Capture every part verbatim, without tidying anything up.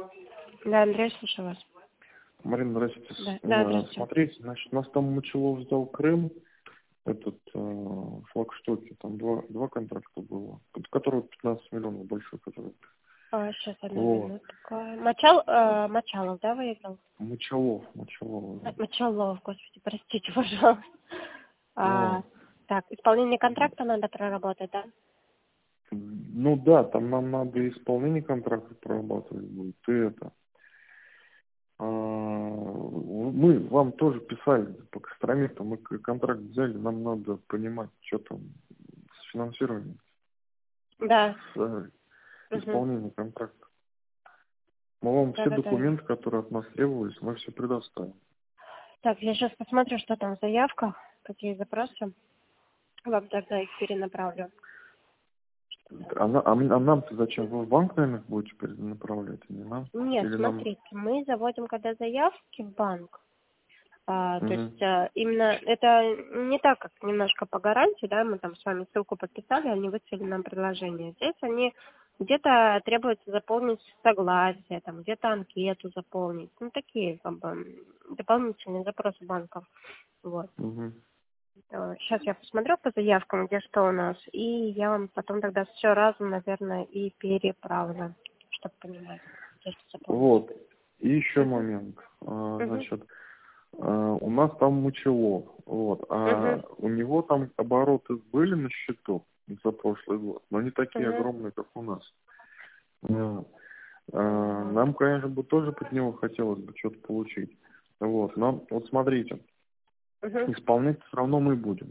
Да, Андрей, слушаю вас. Марина, здравствуйте. Да, да, здравствуйте. Смотрите, значит, у нас там Мочелов сдал Крым, этот э, флагштоки, там два, два контракта было, который пятнадцать миллионов большой, который. А, сейчас, одну Вот. минутку. Мочал, э, Мочалов, да, выиграл? Мочелов, Мочелов. А, Мочалов, господи, простите, пожалуйста. А, Вот. так, исполнение контракта надо проработать, да? Ну да, там нам надо исполнение контракта прорабатывать будет, и это. А, мы вам тоже писали по Костромиту, мы контракт взяли, нам надо понимать, что там с финансированием, Да. с э, Угу. исполнением контракта. Мы вам Да, все да, да. документы, которые от нас требовались, мы все предоставим. Так, я сейчас посмотрю, что там в заявках, какие запросы. Вам тогда их перенаправлю. А, на- а м- а нам-то зачем? Вы в банк, наверное, будете перенаправлять, не нам? Нет, Или нам... смотрите, мы заводим когда заявки в банк. А, то Угу. есть а, именно это не так, как немножко по гарантии, да, мы там с вами ссылку подписали, они выставили нам предложение. Здесь они где-то требуется заполнить согласие, там где-то анкету заполнить, ну такие как бы дополнительные запросы банков. Вот. Угу. Сейчас я посмотрю по заявкам, где что у нас, и я вам потом тогда все разом, наверное, и переправлю, чтобы понимать, где что заполнить. Вот. И еще Угу. момент. А, Угу. значит, а, у нас там Мочелов. Вот. А Угу. у него там обороты были на счету за прошлый год, но не такие Угу. огромные, как у нас. А, а, нам, конечно, бы тоже под него хотелось бы что-то получить. Вот. Но вот смотрите, Угу. исполнять все равно мы будем.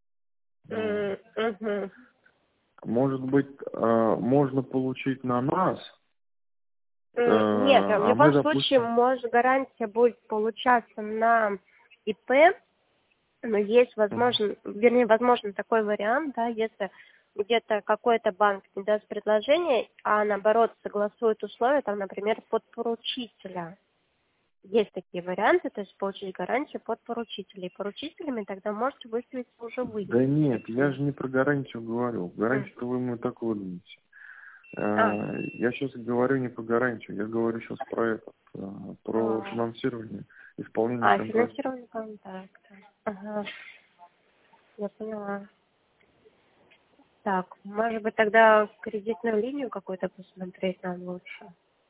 Угу. Может быть, а, можно получить на нас, Нет, в а мы, любом случае, допустим... может, гарантия будет получаться на ИП, но есть Мгм. возможно, вернее, возможно такой вариант, да, если где-то какой-то банк не даст предложение, а наоборот согласует условия, там, например, под поручителя. Есть такие варианты, то есть получить гарантию под поручителей. Поручителями тогда можете выставить уже вы. Да нет, я же не про гарантию говорю. Гарантию-то вы мне так выдадите. А, А, Я сейчас говорю не про гарантию, я говорю сейчас про это, про а, финансирование, исполнение а контракта. финансирование контракта. Ага, я поняла. Так, может быть, тогда кредитную линию какую-то посмотреть нам лучше?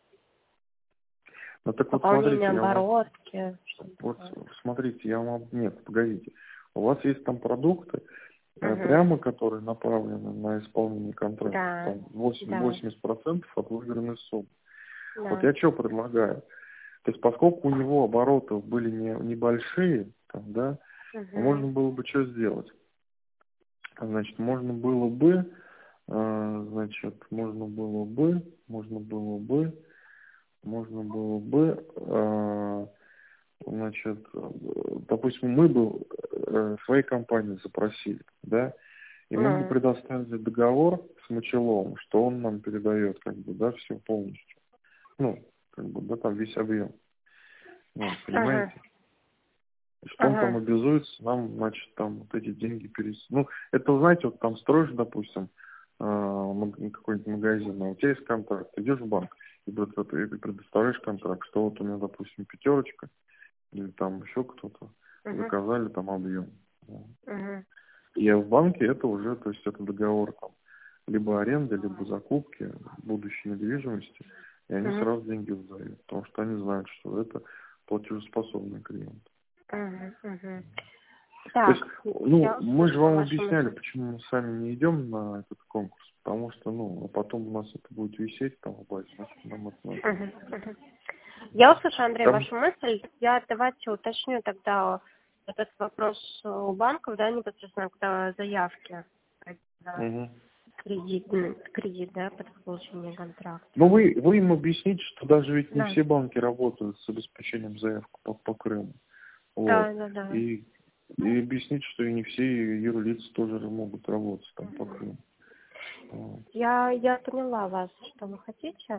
Ну так вот Пополнение смотрите, я вам... оборотки, что-то Вот такое. смотрите, я вам... Нет, погодите. У вас есть там продукты, э, Угу. прямо которые направлены на исполнение контракта. Да, Там восемьдесят да, восемьдесят процентов от выигранной суммы. Вот да. я что предлагаю? То есть поскольку у него обороты были не, небольшие, там, да, Угу. можно было бы что сделать? Значит, можно было бы, э, значит, можно было бы, можно было бы, можно было бы, э, значит, э, допустим, мы бы э, своей компании запросили, да, и мы бы Ну, предоставили договор с Мочеловым, что он нам передает, как бы, да, все полностью. Ну, как бы, да, там весь объем. Ну, ага, понимаете? Что он там ага. обязуется нам, значит, там вот эти деньги перевести. Ну, это, знаете, вот там строишь, допустим, э, маг- какой-нибудь магазин, а у тебя есть контракт, идешь в банк и пред- и предоставляешь контракт, что вот у меня, допустим, пятерочка или там еще кто-то Угу. заказали там объем. Угу. И в банке это уже, то есть это договор там либо аренды, либо закупки будущей недвижимости, и они Угу. сразу деньги выдают, потому что они знают, что это платежеспособный клиент. Угу. Угу. То есть, Так, ну, я мы же услышала вам вашу объясняли, мысль. почему мы сами не идем на этот конкурс, потому что, ну, а потом у нас это будет висеть там в базе, значит, нам это надо. Угу. Угу. Я услышала, Андрей, Там, вашу мысль. Я давайте уточню тогда этот вопрос у банков, да, непосредственно, когда заявки на угу. кредит, ну, кредит, да, под получение контракта. Ну, вы, вы им объясните, что даже ведь не Да. все банки работают с обеспечением заявок по, по Крыму. Вот. Да, да, да. И, и объяснить, что и не все юрлицы тоже могут работать там по Угу. Крыму. Вот. Я, я поняла вас, что вы хотите,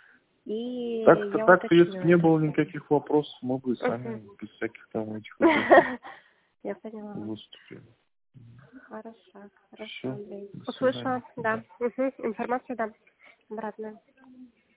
и Так-то, я так-то, если уточню бы не это. было никаких вопросов, мы бы сами Угу. без всяких там этих вопросов Я поняла вас. выступили. Хорошо, хорошо, Все, Андрей. до свидания. Услышала, да. Угу. Информация, да. Обратная.